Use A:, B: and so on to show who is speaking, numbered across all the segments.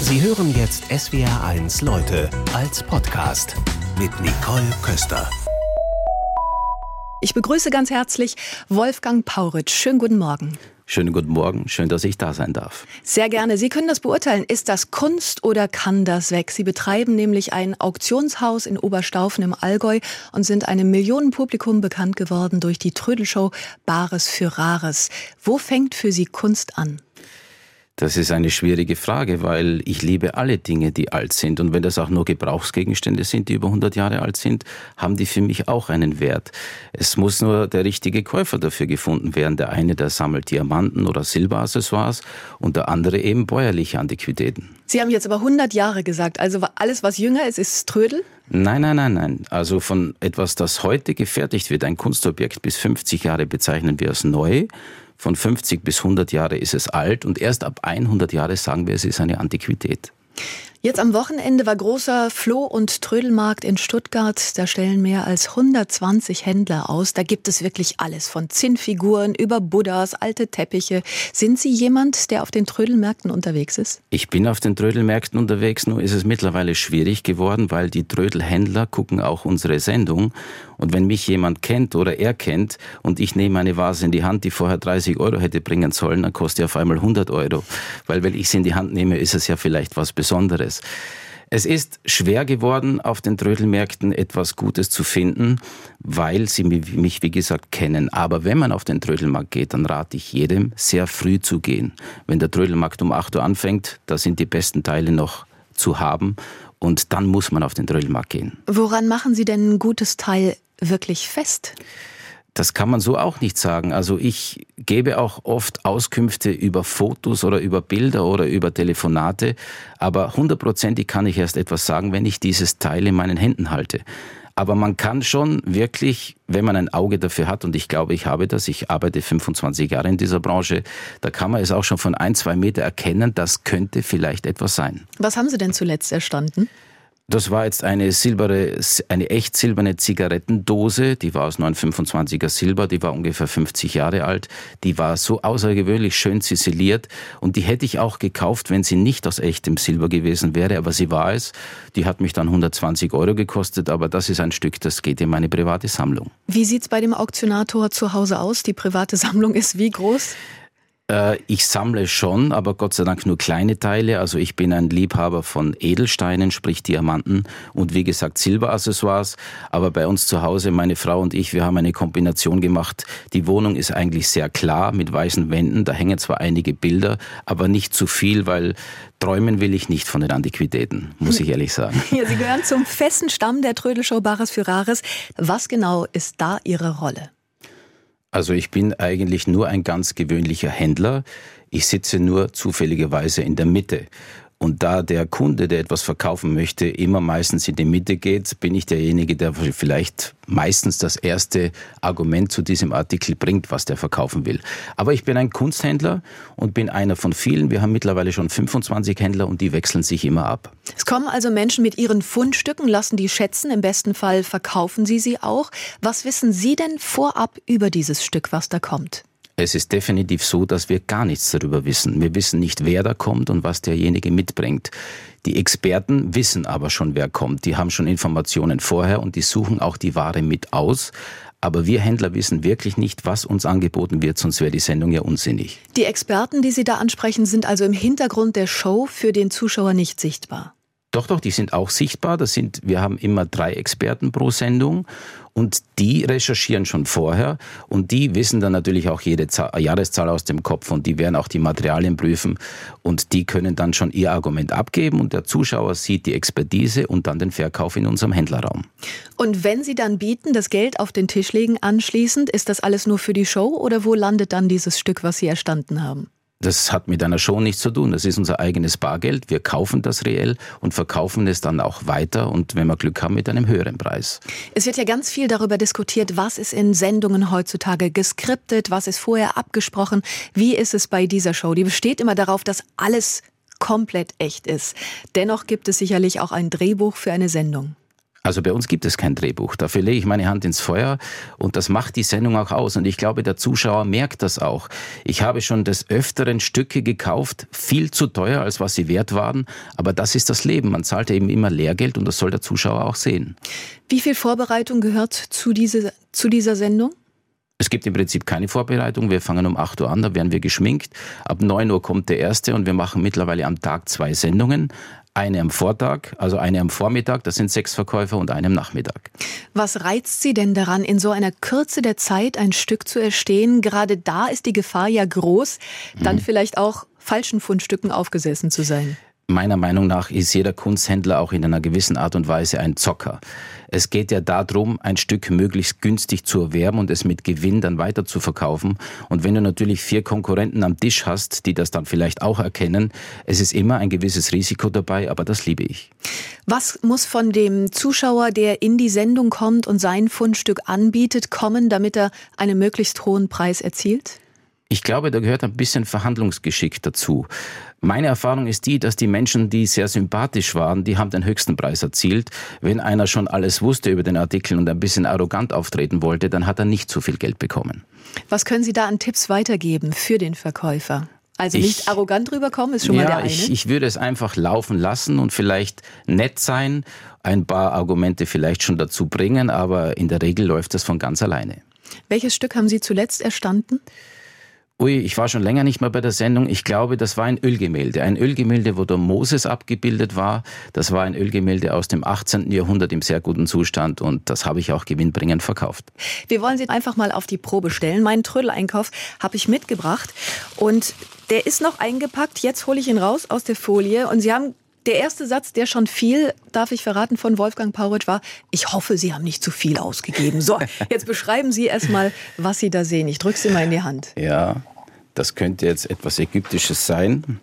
A: Sie hören jetzt SWR1 Leute als Podcast mit Nicole Köster.
B: Ich begrüße ganz herzlich Wolfgang Pauritsch. Schönen guten Morgen.
C: Schönen guten Morgen, schön, dass ich da sein darf.
B: Sehr gerne. Sie können das beurteilen. Ist das Kunst oder kann das weg? Sie betreiben nämlich ein Auktionshaus in Oberstaufen im Allgäu und sind einem Millionenpublikum bekannt geworden durch die Trödelshow Bares für Rares. Wo fängt für Sie Kunst an?
C: Das ist eine schwierige Frage, weil ich liebe alle Dinge, die alt sind. Und wenn das auch nur Gebrauchsgegenstände sind, die über 100 Jahre alt sind, haben die für mich auch einen Wert. Es muss nur der richtige Käufer dafür gefunden werden. Der eine, der sammelt Diamanten oder Silberaccessoires und der andere eben bäuerliche Antiquitäten.
B: Sie haben jetzt aber 100 Jahre gesagt. Also alles, was jünger ist, ist Trödel?
C: Nein. Also von etwas, das heute gefertigt wird, ein Kunstobjekt bis 50 Jahre bezeichnen wir als neu. Von 50 bis 100 Jahre ist es alt und erst ab 100 Jahre sagen wir, es ist eine Antiquität.
B: Jetzt am Wochenende war großer Floh- und Trödelmarkt in Stuttgart. Da stellen mehr als 120 Händler aus. Da gibt es wirklich alles, von Zinnfiguren über Buddhas, alte Teppiche. Sind Sie jemand, der auf den Trödelmärkten unterwegs ist?
C: Ich bin auf den Trödelmärkten unterwegs, nur ist es mittlerweile schwierig geworden, weil die Trödelhändler gucken auch unsere Sendung. Und wenn mich jemand kennt oder er kennt und ich nehme eine Vase in die Hand, die vorher 30 € hätte bringen sollen, dann kostet die auf einmal 100 €. Weil wenn ich sie in die Hand nehme, ist es ja vielleicht was Besonderes. Es ist schwer geworden, auf den Trödelmärkten etwas Gutes zu finden, weil sie mich, wie gesagt, kennen. Aber wenn man auf den Trödelmarkt geht, dann rate ich jedem, sehr früh zu gehen. Wenn der Trödelmarkt um 8 Uhr anfängt, da sind die besten Teile noch zu haben und dann muss man auf den Trödelmarkt gehen.
B: Woran machen Sie denn ein gutes Teil wirklich fest?
C: Das kann man so auch nicht sagen. Also ich gebe auch oft Auskünfte über Fotos oder über Bilder oder über Telefonate, aber 100%ig kann ich erst etwas sagen, wenn ich dieses Teil in meinen Händen halte. Aber man kann schon wirklich, wenn man ein Auge dafür hat, und ich glaube, ich habe das, ich arbeite 25 Jahre in dieser Branche, da kann man es auch schon von 1-2 Meter erkennen, das könnte vielleicht etwas sein.
B: Was haben Sie denn zuletzt erstanden?
C: Das war jetzt eine echt silberne Zigarettendose, die war aus 925er Silber, die war ungefähr 50 Jahre alt, die war so außergewöhnlich schön ziseliert und die hätte ich auch gekauft, wenn sie nicht aus echtem Silber gewesen wäre, aber sie war es. Die hat mich dann 120 € gekostet, aber das ist ein Stück, das geht in meine private Sammlung.
B: Wie sieht's bei dem Auktionator zu Hause aus? Die private Sammlung ist wie groß?
C: Ich sammle schon, aber Gott sei Dank nur kleine Teile. Also ich bin ein Liebhaber von Edelsteinen, sprich Diamanten und wie gesagt Silberaccessoires. Aber bei uns zu Hause, meine Frau und ich, wir haben eine Kombination gemacht. Die Wohnung ist eigentlich sehr klar mit weißen Wänden. Da hängen zwar einige Bilder, aber nicht zu viel, weil träumen will ich nicht von den Antiquitäten, muss ich ehrlich sagen.
B: Ja, Sie gehören zum festen Stamm der Trödelshow Bares für Rares. Was genau ist da Ihre Rolle?
C: Also ich bin eigentlich nur ein ganz gewöhnlicher Händler. Ich sitze nur zufälligerweise in der Mitte. Und da der Kunde, der etwas verkaufen möchte, immer meistens in die Mitte geht, bin ich derjenige, der vielleicht meistens das erste Argument zu diesem Artikel bringt, was der verkaufen will. Aber ich bin ein Kunsthändler und bin einer von vielen. Wir haben mittlerweile schon 25 Händler und die wechseln sich immer ab.
B: Es kommen also Menschen mit ihren Fundstücken, lassen die schätzen. Im besten Fall verkaufen sie auch. Was wissen Sie denn vorab über dieses Stück, was da kommt?
C: Es ist definitiv so, dass wir gar nichts darüber wissen. Wir wissen nicht, wer da kommt und was derjenige mitbringt. Die Experten wissen aber schon, wer kommt. Die haben schon Informationen vorher und die suchen auch die Ware mit aus. Aber wir Händler wissen wirklich nicht, was uns angeboten wird, sonst wäre die Sendung ja unsinnig.
B: Die Experten, die Sie da ansprechen, sind also im Hintergrund der Show für den Zuschauer nicht sichtbar.
C: Doch, die sind auch sichtbar. Wir haben immer 3 Experten pro Sendung und die recherchieren schon vorher und die wissen dann natürlich auch jede Jahreszahl aus dem Kopf und die werden auch die Materialien prüfen und die können dann schon ihr Argument abgeben und der Zuschauer sieht die Expertise und dann den Verkauf in unserem Händlerraum.
B: Und wenn Sie dann bieten, das Geld auf den Tisch legen anschließend, ist das alles nur für die Show oder wo landet dann dieses Stück, was Sie erstanden haben?
C: Das hat mit einer Show nichts zu tun. Das ist unser eigenes Bargeld. Wir kaufen das reell und verkaufen es dann auch weiter und wenn wir Glück haben, mit einem höheren Preis.
B: Es wird ja ganz viel darüber diskutiert, was ist in Sendungen heutzutage geskriptet, was ist vorher abgesprochen. Wie ist es bei dieser Show? Die besteht immer darauf, dass alles komplett echt ist. Dennoch gibt es sicherlich auch ein Drehbuch für eine Sendung.
C: Also bei uns gibt es kein Drehbuch. Dafür lege ich meine Hand ins Feuer und das macht die Sendung auch aus. Und ich glaube, der Zuschauer merkt das auch. Ich habe schon des Öfteren Stücke gekauft, viel zu teuer, als was sie wert waren. Aber das ist das Leben. Man zahlt ja eben immer Lehrgeld und das soll der Zuschauer auch sehen.
B: Wie viel Vorbereitung gehört zu dieser Sendung?
C: Es gibt im Prinzip keine Vorbereitung. Wir fangen um 8 Uhr an, da werden wir geschminkt. Ab 9 Uhr kommt der erste und wir machen mittlerweile am Tag 2 Sendungen. Eine am Vortag, also eine am Vormittag, das sind 6 Verkäufer und eine am Nachmittag.
B: Was reizt Sie denn daran, in so einer Kürze der Zeit ein Stück zu erstehen? Gerade da ist die Gefahr ja groß, dann vielleicht auch falschen Fundstücken aufgesessen zu sein.
C: Meiner Meinung nach ist jeder Kunsthändler auch in einer gewissen Art und Weise ein Zocker. Es geht ja darum, ein Stück möglichst günstig zu erwerben und es mit Gewinn dann weiter zu verkaufen. Und wenn du natürlich 4 Konkurrenten am Tisch hast, die das dann vielleicht auch erkennen, es ist immer ein gewisses Risiko dabei, aber das liebe ich.
B: Was muss von dem Zuschauer, der in die Sendung kommt und sein Fundstück anbietet, kommen, damit er einen möglichst hohen Preis erzielt?
C: Ich glaube, da gehört ein bisschen Verhandlungsgeschick dazu. Meine Erfahrung ist die, dass die Menschen, die sehr sympathisch waren, die haben den höchsten Preis erzielt. Wenn einer schon alles wusste über den Artikel und ein bisschen arrogant auftreten wollte, dann hat er nicht so viel Geld bekommen.
B: Was können Sie da an Tipps weitergeben für den Verkäufer? Also nicht arrogant rüberkommen, ist schon mal der eine.
C: Ich würde es einfach laufen lassen und vielleicht nett sein, ein paar Argumente vielleicht schon dazu bringen, aber in der Regel läuft das von ganz alleine.
B: Welches Stück haben Sie zuletzt erstanden?
C: Ich war schon länger nicht mehr bei der Sendung. Ich glaube, das war ein Ölgemälde. Ein Ölgemälde, wo der Moses abgebildet war. Das war ein Ölgemälde aus dem 18. Jahrhundert im sehr guten Zustand und das habe ich auch gewinnbringend verkauft.
B: Wir wollen Sie einfach mal auf die Probe stellen. Meinen Trödeleinkauf habe ich mitgebracht und der ist noch eingepackt. Jetzt hole ich ihn raus aus der Folie und Sie haben... Der erste Satz, der schon viel, darf ich verraten, von Wolfgang Pauritsch war, ich hoffe, Sie haben nicht zu viel ausgegeben. So, jetzt beschreiben Sie erstmal, was Sie da sehen. Ich drücke Sie mal in die Hand.
C: Ja, das könnte jetzt etwas Ägyptisches sein.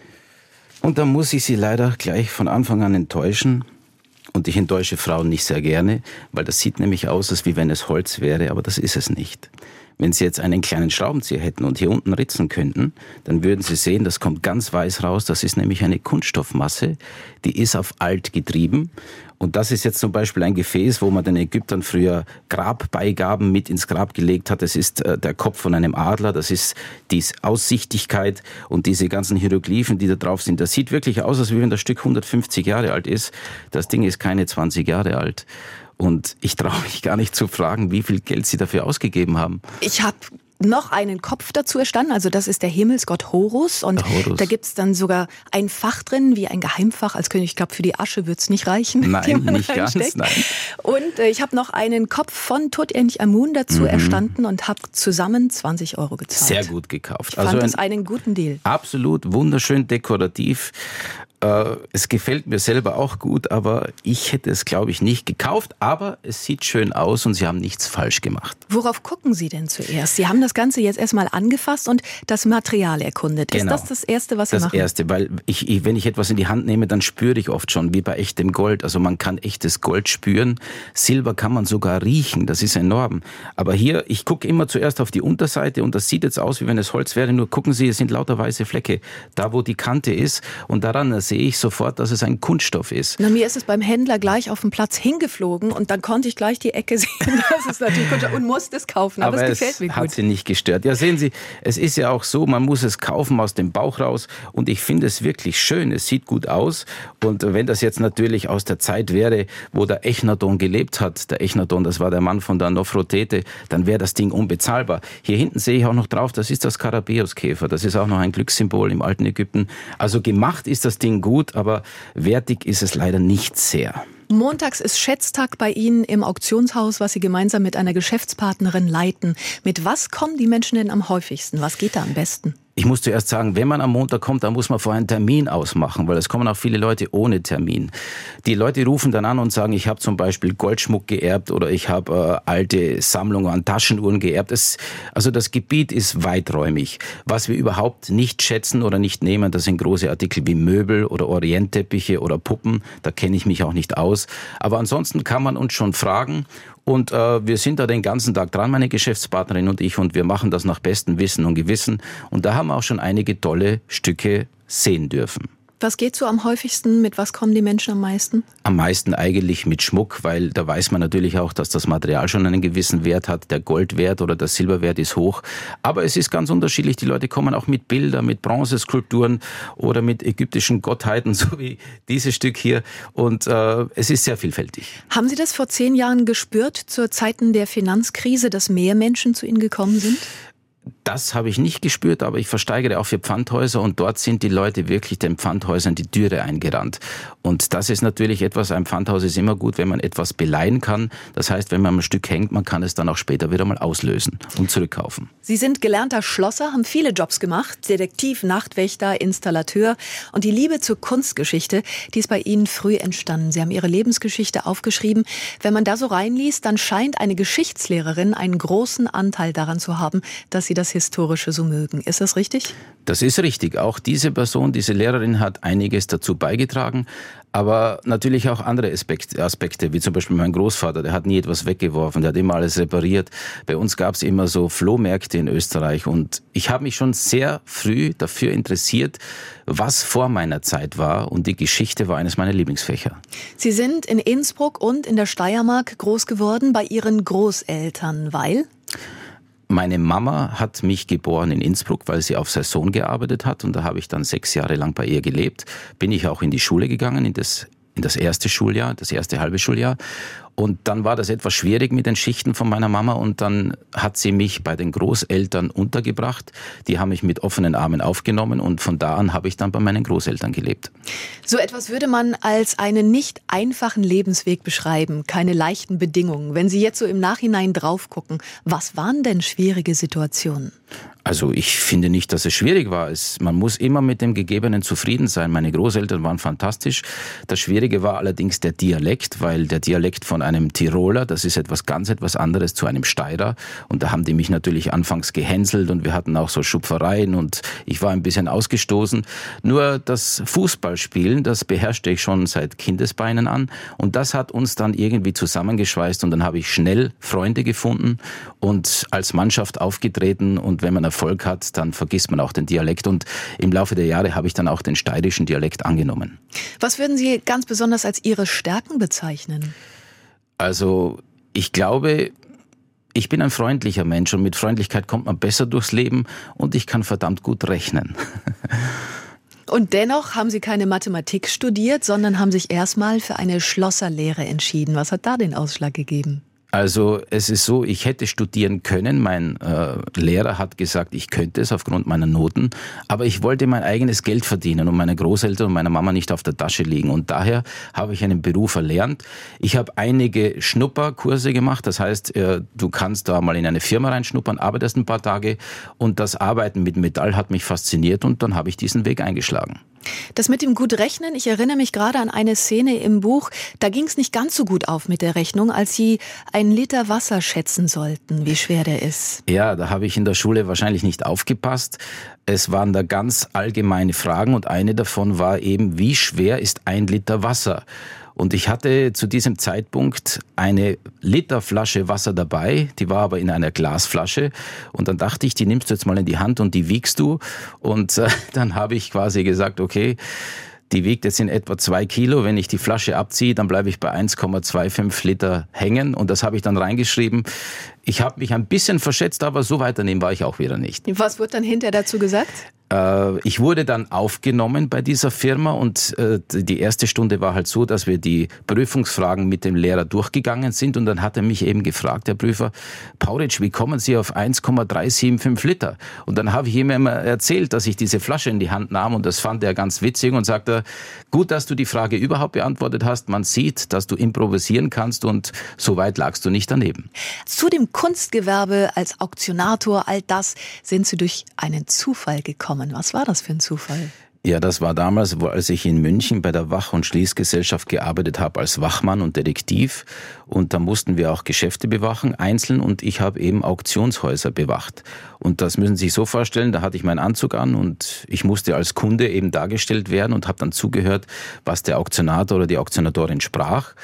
C: Und da muss ich Sie leider gleich von Anfang an enttäuschen. Und ich enttäusche Frauen nicht sehr gerne, weil das sieht nämlich aus, als wie wenn es Holz wäre, aber das ist es nicht. Wenn Sie jetzt einen kleinen Schraubenzieher hätten und hier unten ritzen könnten, dann würden Sie sehen, das kommt ganz weiß raus. Das ist nämlich eine Kunststoffmasse, die ist auf alt getrieben. Und das ist jetzt zum Beispiel ein Gefäß, wo man den Ägyptern früher Grabbeigaben mit ins Grab gelegt hat. Das ist der Kopf von einem Adler, das ist die Aussichtigkeit und diese ganzen Hieroglyphen, die da drauf sind. Das sieht wirklich aus, als wenn das Stück 150 Jahre alt ist. Das Ding ist keine 20 Jahre alt. Und ich traue mich gar nicht zu fragen, wie viel Geld Sie dafür ausgegeben haben.
B: Ich habe noch einen Kopf dazu erstanden, also das ist der Himmelsgott Horus und da gibt es dann sogar ein Fach drin, wie ein Geheimfach als König. Ich glaube, für die Asche wird es nicht reichen.
C: Nein, nicht ganz, nein.
B: Und ich habe noch einen Kopf von Tutanchamun dazu erstanden und habe zusammen 20 € gezahlt.
C: Sehr gut gekauft.
B: Ich fand das einen guten Deal.
C: Absolut, wunderschön dekorativ. Es gefällt mir selber auch gut, aber ich hätte es, glaube ich, nicht gekauft. Aber es sieht schön aus und Sie haben nichts falsch gemacht.
B: Worauf gucken Sie denn zuerst? Sie haben das Ganze jetzt erstmal angefasst und das Material erkundet. Genau. Ist das das Erste, was Sie machen?
C: Das Erste, weil wenn ich etwas in die Hand nehme, dann spüre ich oft schon, wie bei echtem Gold. Also man kann echtes Gold spüren. Silber kann man sogar riechen, das ist enorm. Aber hier, ich gucke immer zuerst auf die Unterseite und das sieht jetzt aus, wie wenn es Holz wäre. Nur gucken Sie, es sind lauter weiße Flecke, da wo die Kante ist. Und daran sehe ich sofort, dass es ein Kunststoff ist.
B: Na, mir ist es beim Händler gleich auf dem Platz hingeflogen und dann konnte ich gleich die Ecke sehen. Das ist natürlich Kunststoff und musste es kaufen, aber es gefällt mir gut.
C: Hat Sie nicht gestört. Ja, sehen Sie, es ist ja auch so, man muss es kaufen aus dem Bauch raus und ich finde es wirklich schön, es sieht gut aus und wenn das jetzt natürlich aus der Zeit wäre, wo der Echnaton gelebt hat, der Echnaton, das war der Mann von der Nofretete, dann wäre das Ding unbezahlbar. Hier hinten sehe ich auch noch drauf, das ist das Skarabäuskäfer, das ist auch noch ein Glückssymbol im alten Ägypten. Also gemacht ist das Ding gut, aber wertig ist es leider nicht sehr.
B: Montags ist Schätztag bei Ihnen im Auktionshaus, was Sie gemeinsam mit einer Geschäftspartnerin leiten. Mit was kommen die Menschen denn am häufigsten? Was geht da am besten?
C: Ich muss zuerst sagen, wenn man am Montag kommt, dann muss man vorher einen Termin ausmachen, weil es kommen auch viele Leute ohne Termin. Die Leute rufen dann an und sagen, ich habe zum Beispiel Goldschmuck geerbt oder ich habe alte Sammlungen an Taschenuhren geerbt. Also das Gebiet ist weiträumig. Was wir überhaupt nicht schätzen oder nicht nehmen, das sind große Artikel wie Möbel oder Orientteppiche oder Puppen. Da kenne ich mich auch nicht aus. Aber ansonsten kann man uns schon fragen. Und wir sind da den ganzen Tag dran, meine Geschäftspartnerin und ich, und wir machen das nach bestem Wissen und Gewissen. Und da haben wir auch schon einige tolle Stücke sehen dürfen.
B: Was geht so am häufigsten? Mit was kommen die Menschen am meisten?
C: Am meisten eigentlich mit Schmuck, weil da weiß man natürlich auch, dass das Material schon einen gewissen Wert hat. Der Goldwert oder der Silberwert ist hoch. Aber es ist ganz unterschiedlich. Die Leute kommen auch mit Bildern, mit Bronzeskulpturen oder mit ägyptischen Gottheiten, so wie dieses Stück hier. Und es ist sehr vielfältig.
B: Haben Sie das vor 10 Jahren gespürt, zu Zeiten der Finanzkrise, dass mehr Menschen zu Ihnen gekommen sind?
C: Das habe ich nicht gespürt, aber ich versteigere auch für Pfandhäuser und dort sind die Leute wirklich den Pfandhäusern die Türe eingerannt. Und das ist natürlich etwas, ein Pfandhaus ist immer gut, wenn man etwas beleihen kann. Das heißt, wenn man ein Stück hängt, man kann es dann auch später wieder mal auslösen und zurückkaufen.
B: Sie sind gelernter Schlosser, haben viele Jobs gemacht, Detektiv, Nachtwächter, Installateur. Und die Liebe zur Kunstgeschichte, die ist bei Ihnen früh entstanden. Sie haben Ihre Lebensgeschichte aufgeschrieben. Wenn man da so reinliest, dann scheint eine Geschichtslehrerin einen großen Anteil daran zu haben, dass Sie das Historische so mögen. Ist das richtig?
C: Das ist richtig. Auch diese Person, diese Lehrerin hat einiges dazu beigetragen. Aber natürlich auch andere Aspekte, wie zum Beispiel mein Großvater, der hat nie etwas weggeworfen, der hat immer alles repariert. Bei uns gab es immer so Flohmärkte in Österreich und ich habe mich schon sehr früh dafür interessiert, was vor meiner Zeit war und die Geschichte war eines meiner Lieblingsfächer.
B: Sie sind in Innsbruck und in der Steiermark groß geworden bei Ihren Großeltern, weil?
C: Meine Mama hat mich geboren in Innsbruck, weil sie auf Saison gearbeitet hat und da habe ich dann 6 Jahre lang bei ihr gelebt. Bin ich auch in die Schule gegangen, in das erste Schuljahr, das erste halbe Schuljahr. Und dann war das etwas schwierig mit den Schichten von meiner Mama und dann hat sie mich bei den Großeltern untergebracht. Die haben mich mit offenen Armen aufgenommen und von da an habe ich dann bei meinen Großeltern gelebt.
B: So etwas würde man als einen nicht einfachen Lebensweg beschreiben, keine leichten Bedingungen. Wenn Sie jetzt so im Nachhinein drauf gucken, was waren denn schwierige Situationen?
C: Also ich finde nicht, dass es schwierig war. Man muss immer mit dem Gegebenen zufrieden sein. Meine Großeltern waren fantastisch. Das Schwierige war allerdings der Dialekt, weil der Dialekt von einem Tiroler, das ist ganz etwas anderes zu einem Steirer. Und da haben die mich natürlich anfangs gehänselt und wir hatten auch so Schupfereien und ich war ein bisschen ausgestoßen. Nur das Fußballspielen, das beherrschte ich schon seit Kindesbeinen an und das hat uns dann irgendwie zusammengeschweißt und dann habe ich schnell Freunde gefunden und als Mannschaft aufgetreten und wenn man Erfolg hat, dann vergisst man auch den Dialekt und im Laufe der Jahre habe ich dann auch den steirischen Dialekt angenommen.
B: Was würden Sie ganz besonders als Ihre Stärken bezeichnen?
C: Also ich glaube, ich bin ein freundlicher Mensch und mit Freundlichkeit kommt man besser durchs Leben und ich kann verdammt gut rechnen.
B: Und dennoch haben Sie keine Mathematik studiert, sondern haben sich erstmal für eine Schlosserlehre entschieden. Was hat da den Ausschlag gegeben?
C: Also es ist so, ich hätte studieren können. Mein Lehrer hat gesagt, ich könnte es aufgrund meiner Noten. Aber ich wollte mein eigenes Geld verdienen und meine Großeltern und meiner Mama nicht auf der Tasche liegen. Und daher habe ich einen Beruf erlernt. Ich habe einige Schnupperkurse gemacht. Das heißt, du kannst da mal in eine Firma reinschnuppern, arbeitest ein paar Tage. Und das Arbeiten mit Metall hat mich fasziniert und dann habe ich diesen Weg eingeschlagen.
B: Das mit dem gut Rechnen, ich erinnere mich gerade an eine Szene im Buch, da ging es nicht ganz so gut auf mit der Rechnung, als Sie 1 Liter Wasser schätzen sollten, wie schwer der ist.
C: Ja, da habe ich in der Schule wahrscheinlich nicht aufgepasst. Es waren da ganz allgemeine Fragen und eine davon war eben, wie schwer ist 1 Liter Wasser? Und ich hatte zu diesem Zeitpunkt eine Literflasche Wasser dabei, die war aber in einer Glasflasche. Und dann dachte ich, die nimmst du jetzt mal in die Hand und die wiegst du. Und dann habe ich quasi gesagt, okay, die wiegt jetzt in etwa 2 Kilo. Wenn ich die Flasche abziehe, dann bleibe ich bei 1,25 Liter hängen. Und das habe ich dann reingeschrieben. Ich habe mich ein bisschen verschätzt, aber so weit daneben war ich auch wieder nicht.
B: Was wurde dann hinterher dazu gesagt?
C: Ich wurde dann aufgenommen bei dieser Firma und die erste Stunde war halt so, dass wir die Prüfungsfragen mit dem Lehrer durchgegangen sind und dann hat er mich eben gefragt, der Prüfer, Pauritsch, wie kommen Sie auf 1,375 Liter? Und dann habe ich ihm immer erzählt, dass ich diese Flasche in die Hand nahm und das fand er ganz witzig und sagte, gut, dass du die Frage überhaupt beantwortet hast, man sieht, dass du improvisieren kannst und so weit lagst du nicht daneben.
B: Zu dem Kunstgewerbe als Auktionator, all das sind Sie durch einen Zufall gekommen. Was war das für ein Zufall?
C: Ja, das war damals, als ich in München bei der Wach- und Schließgesellschaft gearbeitet habe als Wachmann und Detektiv. Und da mussten wir auch Geschäfte bewachen, einzeln. Und ich habe eben Auktionshäuser bewacht. Und das müssen Sie sich so vorstellen, da hatte ich meinen Anzug an und ich musste als Kunde eben dargestellt werden und habe dann zugehört, was der Auktionator oder die Auktionatorin sprach.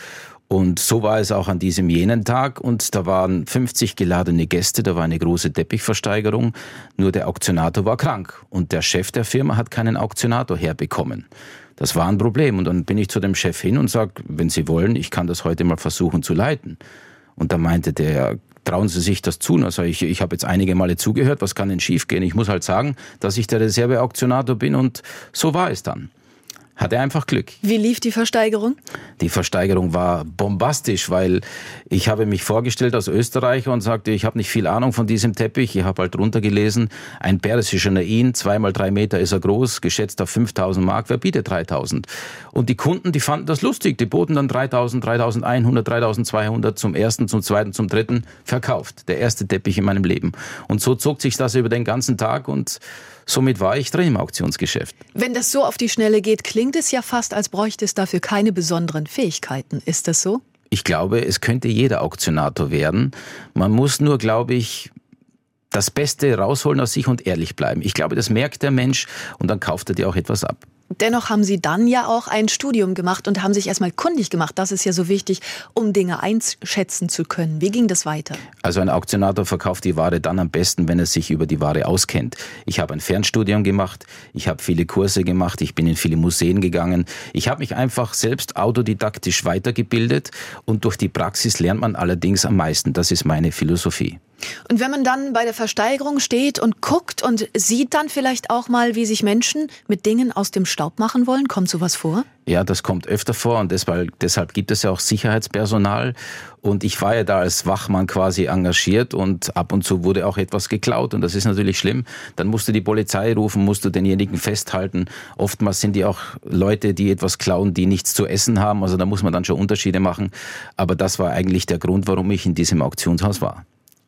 C: Und so war es auch an diesem jenen Tag und da waren 50 geladene Gäste, da war eine große Teppichversteigerung, nur der Auktionator war krank und der Chef der Firma hat keinen Auktionator herbekommen. Das war ein Problem und dann bin ich zu dem Chef hin und sage, wenn Sie wollen, ich kann das heute mal versuchen zu leiten. Und da meinte der, trauen Sie sich das zu? Also ich habe jetzt einige Male zugehört, was kann denn schiefgehen? Ich muss halt sagen, dass ich der Reserveauktionator bin und so war es dann. Hatte einfach Glück.
B: Wie lief die Versteigerung? Die
C: Versteigerung war bombastisch, weil ich habe mich vorgestellt als Österreicher und sagte, ich habe nicht viel Ahnung von diesem Teppich. Ich habe halt drunter gelesen, ein persischer Nain, 2 mal 3 Meter ist er groß, geschätzt auf 5.000 Mark, wer bietet 3.000? Und die Kunden, die fanden das lustig, die boten dann 3.000, 3.100, 3.200 zum ersten, zum zweiten, zum dritten verkauft. Der erste Teppich in meinem Leben. Und so zog sich das über den ganzen Tag und somit war ich drin im Auktionsgeschäft.
B: Wenn das so auf die Schnelle geht, klingt es ja fast, als bräuchte es dafür keine besonderen Fähigkeiten. Ist das so?
C: Ich glaube, es könnte jeder Auktionator werden. Man muss nur, glaube ich, das Beste rausholen aus sich und ehrlich bleiben. Ich glaube, das merkt der Mensch und dann kauft er dir auch etwas ab.
B: Dennoch haben Sie dann ja auch ein Studium gemacht und haben sich erstmal kundig gemacht. Das ist ja so wichtig, um Dinge einschätzen zu können. Wie ging das weiter?
C: Also ein Auktionator verkauft die Ware dann am besten, wenn er sich über die Ware auskennt. Ich habe ein Fernstudium gemacht, ich habe viele Kurse gemacht, ich bin in viele Museen gegangen. Ich habe mich einfach selbst autodidaktisch weitergebildet und durch die Praxis lernt man allerdings am meisten. Das ist meine Philosophie.
B: Und wenn man dann bei der Versteigerung steht und guckt und sieht dann vielleicht auch mal, wie sich Menschen mit Dingen aus dem Staub machen wollen, kommt sowas vor?
C: Ja, das kommt öfter vor und deshalb gibt es ja auch Sicherheitspersonal. Und ich war ja da als Wachmann quasi engagiert und ab und zu wurde auch etwas geklaut und das ist natürlich schlimm. Dann musst du die Polizei rufen, musst du denjenigen festhalten. Oftmals sind die auch Leute, die etwas klauen, die nichts zu essen haben. Also da muss man dann schon Unterschiede machen. Aber das war eigentlich der Grund, warum ich in diesem Auktionshaus war.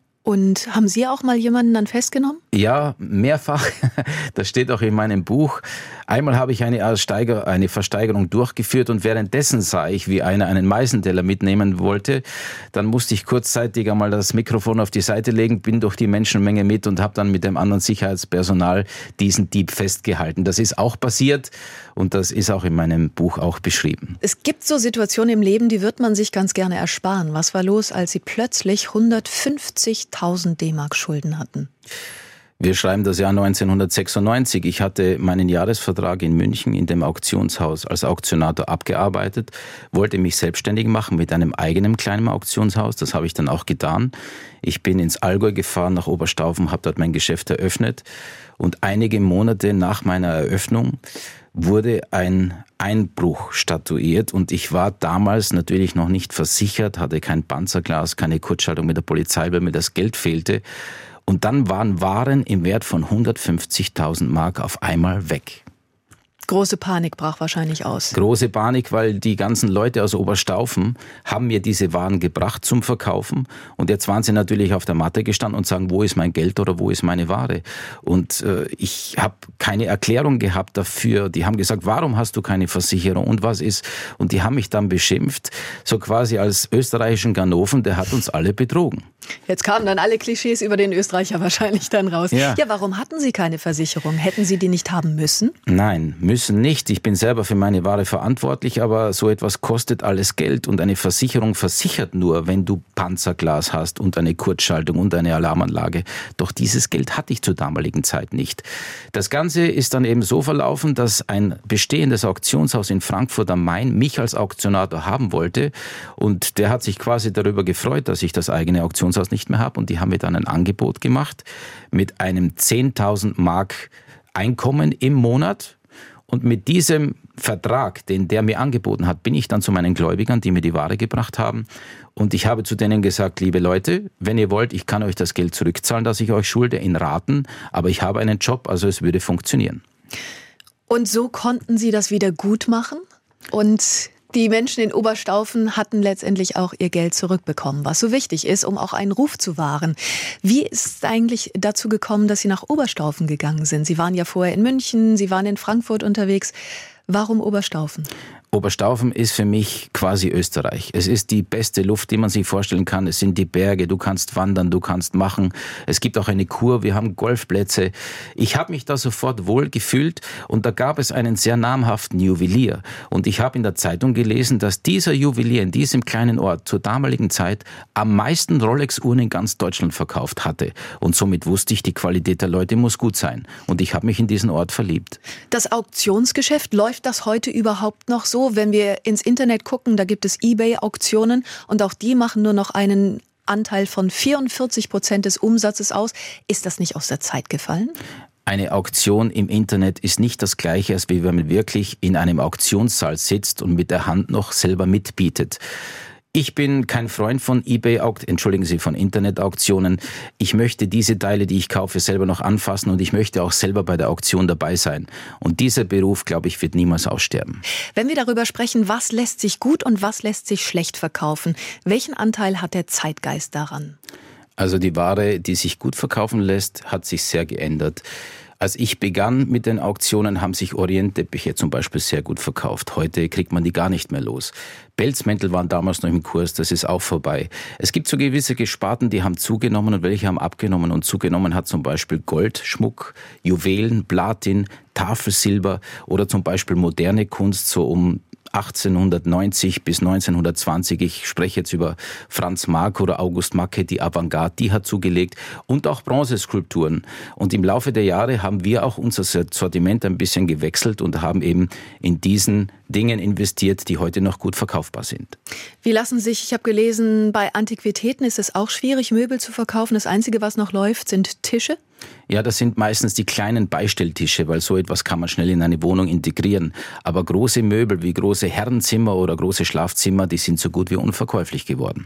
B: Und haben Sie auch mal jemanden dann festgenommen?
C: Ja, mehrfach. Das steht auch in meinem Buch. Einmal habe ich eine Versteigerung durchgeführt und währenddessen sah ich, wie einer einen Meißenteller mitnehmen wollte. Dann musste ich kurzzeitig einmal das Mikrofon auf die Seite legen, bin durch die Menschenmenge mit und habe dann mit dem anderen Sicherheitspersonal diesen Dieb festgehalten. Das ist auch passiert und das ist auch in meinem Buch auch beschrieben.
B: Es gibt so Situationen im Leben, die wird man sich ganz gerne ersparen. Was war los, als Sie plötzlich 150.000 D-Mark Schulden hatten?
C: Wir schreiben das Jahr 1996. Ich hatte meinen Jahresvertrag in München in dem Auktionshaus als Auktionator abgearbeitet, wollte mich selbstständig machen mit einem eigenen kleinen Auktionshaus. Das habe ich dann auch getan. Ich bin ins Allgäu gefahren, nach Oberstaufen, habe dort mein Geschäft eröffnet. Und einige Monate nach meiner Eröffnung wurde ein Einbruch statuiert und ich war damals natürlich noch nicht versichert, hatte kein Panzerglas, keine Kurzschaltung mit der Polizei, weil mir das Geld fehlte. Und dann waren Waren im Wert von 150.000 Mark auf einmal weg.
B: Große Panik brach wahrscheinlich aus.
C: Große Panik, weil die ganzen Leute aus Oberstaufen haben mir diese Waren gebracht zum Verkaufen. Und jetzt waren sie natürlich auf der Matte gestanden und sagen, wo ist mein Geld oder wo ist meine Ware? Und ich habe keine Erklärung gehabt dafür. Die haben gesagt, warum hast du keine Versicherung und was ist? Und die haben mich dann beschimpft, so quasi als österreichischen Ganoven, der hat uns alle betrogen.
B: Jetzt kamen dann alle Klischees über den Österreicher wahrscheinlich dann raus. Ja, warum hatten Sie keine Versicherung? Hätten Sie die nicht haben müssen?
C: Nein, müssen nicht. Ich bin selber für meine Ware verantwortlich, aber so etwas kostet alles Geld und eine Versicherung versichert nur, wenn du Panzerglas hast und eine Kurzschaltung und eine Alarmanlage. Doch dieses Geld hatte ich zur damaligen Zeit nicht. Das Ganze ist dann eben so verlaufen, dass ein bestehendes Auktionshaus in Frankfurt am Main mich als Auktionator haben wollte und der hat sich quasi darüber gefreut, dass ich das eigene Auktionshaus nicht mehr habe und die haben mir dann ein Angebot gemacht mit einem 10.000 Mark Einkommen im Monat. Und mit diesem Vertrag, den der mir angeboten hat, bin ich dann zu meinen Gläubigern, die mir die Ware gebracht haben. Und ich habe zu denen gesagt, liebe Leute, wenn ihr wollt, ich kann euch das Geld zurückzahlen, das ich euch schulde, in Raten. Aber ich habe einen Job, also es würde funktionieren.
B: Und so konnten Sie das wieder gut machen? Und die Menschen in Oberstaufen hatten letztendlich auch ihr Geld zurückbekommen, was so wichtig ist, um auch einen Ruf zu wahren. Wie ist es eigentlich dazu gekommen, dass Sie nach Oberstaufen gegangen sind? Sie waren ja vorher in München, Sie waren in Frankfurt unterwegs. Warum Oberstaufen?
C: Oberstaufen ist für mich quasi Österreich. Es ist die beste Luft, die man sich vorstellen kann. Es sind die Berge, du kannst wandern, du kannst machen. Es gibt auch eine Kur, wir haben Golfplätze. Ich habe mich da sofort wohl gefühlt und da gab es einen sehr namhaften Juwelier. Und ich habe in der Zeitung gelesen, dass dieser Juwelier in diesem kleinen Ort zur damaligen Zeit am meisten Rolex-Uhren in ganz Deutschland verkauft hatte. Und somit wusste ich, die Qualität der Leute muss gut sein. Und ich habe mich in diesen Ort verliebt.
B: Das Auktionsgeschäft, läuft das heute überhaupt noch so? Wenn wir ins Internet gucken, da gibt es eBay-Auktionen und auch die machen nur noch einen Anteil von 44% des Umsatzes aus. Ist das nicht aus der Zeit gefallen?
C: Eine Auktion im Internet ist nicht das Gleiche, als wenn man wirklich in einem Auktionssaal sitzt und mit der Hand noch selber mitbietet. Ich bin kein Freund von von Internetauktionen. Ich möchte diese Teile, die ich kaufe, selber noch anfassen und ich möchte auch selber bei der Auktion dabei sein. Und dieser Beruf, glaube ich, wird niemals aussterben.
B: Wenn wir darüber sprechen, was lässt sich gut und was lässt sich schlecht verkaufen, welchen Anteil hat der Zeitgeist daran?
C: Also die Ware, die sich gut verkaufen lässt, hat sich sehr geändert. Als ich begann mit den Auktionen, haben sich Orientteppiche zum Beispiel sehr gut verkauft. Heute kriegt man die gar nicht mehr los. Pelzmäntel waren damals noch im Kurs, das ist auch vorbei. Es gibt so gewisse Sparten, die haben zugenommen und welche haben abgenommen. Und zugenommen hat zum Beispiel Goldschmuck, Juwelen, Platin, Tafelsilber oder zum Beispiel moderne Kunst, so um 1890 bis 1920, ich spreche jetzt über Franz Marc oder August Macke, die Avantgarde, die hat zugelegt und auch Bronzeskulpturen. Und im Laufe der Jahre haben wir auch unser Sortiment ein bisschen gewechselt und haben eben in diesen Dingen investiert, die heute noch gut verkaufbar sind.
B: Wie lassen sich, ich habe gelesen, bei Antiquitäten ist es auch schwierig, Möbel zu verkaufen. Das Einzige, was noch läuft, sind Tische?
C: Ja, das sind meistens die kleinen Beistelltische, weil so etwas kann man schnell in eine Wohnung integrieren. Aber große Möbel wie große Herrenzimmer oder große Schlafzimmer, die sind so gut wie unverkäuflich geworden.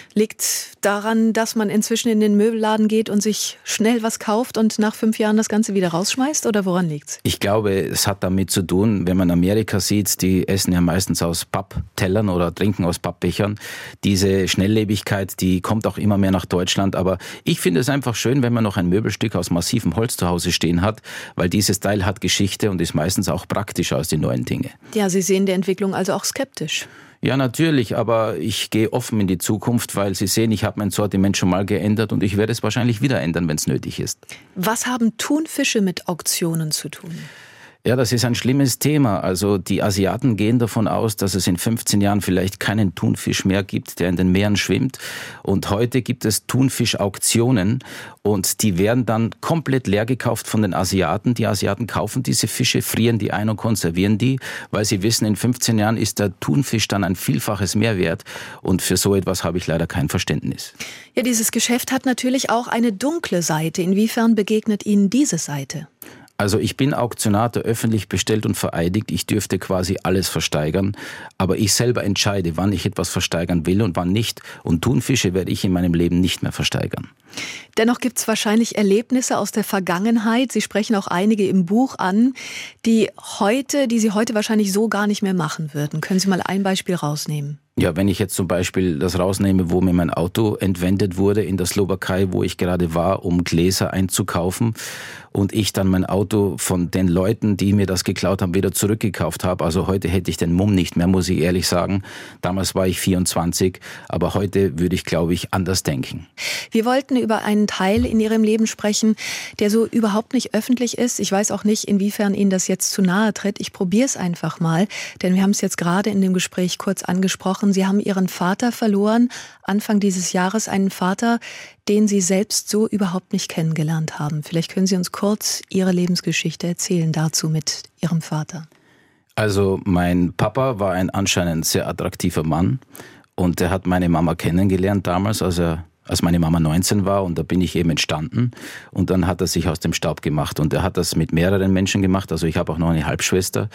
B: Liegt daran, dass man inzwischen in den Möbelladen geht und sich schnell was kauft und nach 5 Jahren das Ganze wieder rausschmeißt? Oder woran liegt's?
C: Ich glaube, es hat damit zu tun, wenn man Amerika sieht, die essen ja meistens aus Papptellern oder trinken aus Pappbechern. Diese Schnelllebigkeit, die kommt auch immer mehr nach Deutschland. Aber ich finde es einfach schön, wenn man noch ein Möbelstück aus massivem Holz zu Hause stehen hat, weil dieses Teil hat Geschichte und ist meistens auch praktischer als die neuen Dinge.
B: Ja, Sie sehen die Entwicklung also auch skeptisch.
C: Ja, natürlich, aber ich gehe offen in die Zukunft, weil Sie sehen, ich habe mein Sortiment schon mal geändert und ich werde es wahrscheinlich wieder ändern, wenn es nötig ist.
B: Was haben Thunfische mit Auktionen zu tun?
C: Ja, das ist ein schlimmes Thema. Also die Asiaten gehen davon aus, dass es in 15 Jahren vielleicht keinen Thunfisch mehr gibt, der in den Meeren schwimmt. Und heute gibt es Thunfischauktionen und die werden dann komplett leer gekauft von den Asiaten. Die Asiaten kaufen diese Fische, frieren die ein und konservieren die, weil sie wissen, in 15 Jahren ist der Thunfisch dann ein Vielfaches mehr wert. Und für so etwas habe ich leider kein Verständnis.
B: Ja, dieses Geschäft hat natürlich auch eine dunkle Seite. Inwiefern begegnet Ihnen diese Seite?
C: Also ich bin Auktionator, öffentlich bestellt und vereidigt. Ich dürfte quasi alles versteigern. Aber ich selber entscheide, wann ich etwas versteigern will und wann nicht. Und Thunfische werde ich in meinem Leben nicht mehr versteigern.
B: Dennoch gibt es wahrscheinlich Erlebnisse aus der Vergangenheit. Sie sprechen auch einige im Buch an, die Sie heute wahrscheinlich so gar nicht mehr machen würden. Können Sie mal ein Beispiel rausnehmen?
C: Ja, wenn ich jetzt zum Beispiel das rausnehme, wo mir mein Auto entwendet wurde in der Slowakei, wo ich gerade war, um Gläser einzukaufen und ich dann mein Auto von den Leuten, die mir das geklaut haben, wieder zurückgekauft habe. Also heute hätte ich den Mumm nicht mehr, muss ich ehrlich sagen. Damals war ich 24, aber heute würde ich, glaube ich, anders denken.
B: Wir wollten über einen Teil in Ihrem Leben sprechen, der so überhaupt nicht öffentlich ist. Ich weiß auch nicht, inwiefern Ihnen das jetzt zu nahe tritt. Ich probiere es einfach mal, denn wir haben es jetzt gerade in dem Gespräch kurz angesprochen. Sie haben Ihren Vater verloren, Anfang dieses Jahres, einen Vater, den Sie selbst so überhaupt nicht kennengelernt haben. Vielleicht können Sie uns kurz Ihre Lebensgeschichte erzählen dazu mit Ihrem Vater.
C: Also mein Papa war ein anscheinend sehr attraktiver Mann und er hat meine Mama kennengelernt damals, als meine Mama 19 war, und da bin ich eben entstanden und dann hat er sich aus dem Staub gemacht und er hat das mit mehreren Menschen gemacht, also ich habe auch noch eine Halbschwester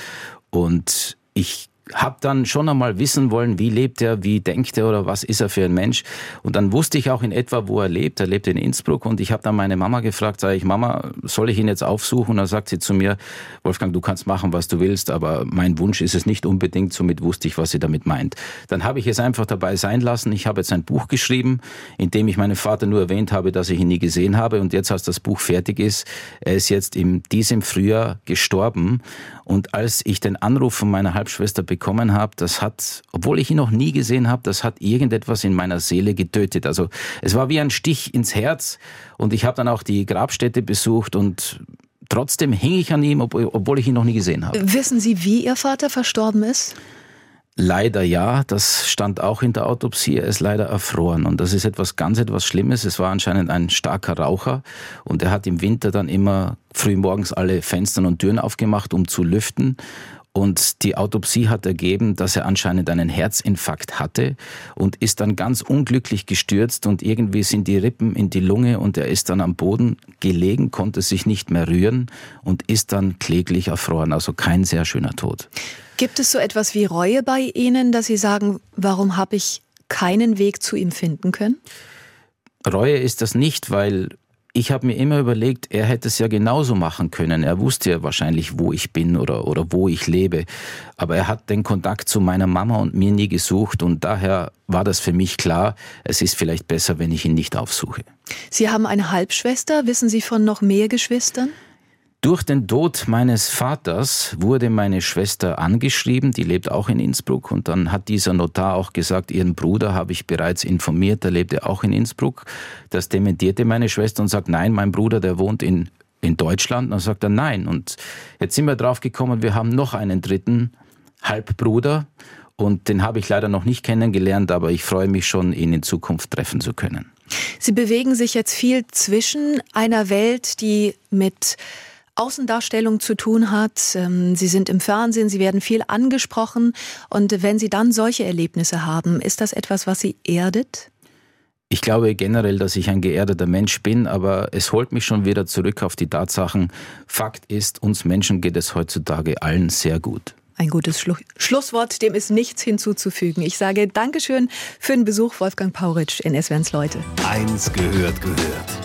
C: und ich habe dann schon einmal wissen wollen, wie lebt er, wie denkt er oder was ist er für ein Mensch. Und dann wusste ich auch in etwa, wo er lebt. Er lebt in Innsbruck und ich habe dann meine Mama gefragt, sage ich, Mama, soll ich ihn jetzt aufsuchen? Und dann sagt sie zu mir, Wolfgang, du kannst machen, was du willst, aber mein Wunsch ist es nicht unbedingt, somit wusste ich, was sie damit meint. Dann habe ich es einfach dabei sein lassen. Ich habe jetzt ein Buch geschrieben, in dem ich meinen Vater nur erwähnt habe, dass ich ihn nie gesehen habe. Und jetzt, als das Buch fertig ist, er ist jetzt in diesem Frühjahr gestorben. Und als ich den Anruf von meiner Halbschwester bekommen habe, das hat, obwohl ich ihn noch nie gesehen habe, das hat irgendetwas in meiner Seele getötet. Also es war wie ein Stich ins Herz und ich habe dann auch die Grabstätte besucht und trotzdem hing ich an ihm, obwohl ich ihn noch nie gesehen habe.
B: Wissen Sie, wie Ihr Vater verstorben ist?
C: Leider ja, das stand auch in der Autopsie, er ist leider erfroren und das ist etwas Schlimmes. Es war anscheinend ein starker Raucher und er hat im Winter dann immer früh morgens alle Fenster und Türen aufgemacht, um zu lüften. Und die Autopsie hat ergeben, dass er anscheinend einen Herzinfarkt hatte und ist dann ganz unglücklich gestürzt und irgendwie sind die Rippen in die Lunge und er ist dann am Boden gelegen, konnte sich nicht mehr rühren und ist dann kläglich erfroren. Also kein sehr schöner Tod.
B: Gibt es so etwas wie Reue bei Ihnen, dass Sie sagen, warum habe ich keinen Weg zu ihm finden können?
C: Reue ist das nicht, weil ich habe mir immer überlegt, er hätte es ja genauso machen können. Er wusste ja wahrscheinlich, wo ich bin oder wo ich lebe. Aber er hat den Kontakt zu meiner Mama und mir nie gesucht und daher war das für mich klar, es ist vielleicht besser, wenn ich ihn nicht aufsuche.
B: Sie haben eine Halbschwester. Wissen Sie von noch mehr Geschwistern?
C: Durch den Tod meines Vaters wurde meine Schwester angeschrieben, die lebt auch in Innsbruck und dann hat dieser Notar auch gesagt, ihren Bruder habe ich bereits informiert, der lebte auch in Innsbruck. Das dementierte meine Schwester und sagt, nein, mein Bruder, der wohnt in Deutschland. Und dann sagt er nein und jetzt sind wir drauf gekommen, wir haben noch einen dritten Halbbruder und den habe ich leider noch nicht kennengelernt, aber ich freue mich schon, ihn in Zukunft treffen zu können.
B: Sie bewegen sich jetzt viel zwischen einer Welt, die mit Außendarstellung zu tun hat. Sie sind im Fernsehen, Sie werden viel angesprochen. Und wenn Sie dann solche Erlebnisse haben, ist das etwas, was Sie erdet?
C: Ich glaube generell, dass ich ein geerdeter Mensch bin, aber es holt mich schon wieder zurück auf die Tatsachen. Fakt ist, uns Menschen geht es heutzutage allen sehr gut.
B: Ein gutes Schlusswort, dem ist nichts hinzuzufügen. Ich sage Dankeschön für den Besuch, Wolfgang Pauritsch in SWR 1 Leute.
A: 1 gehört.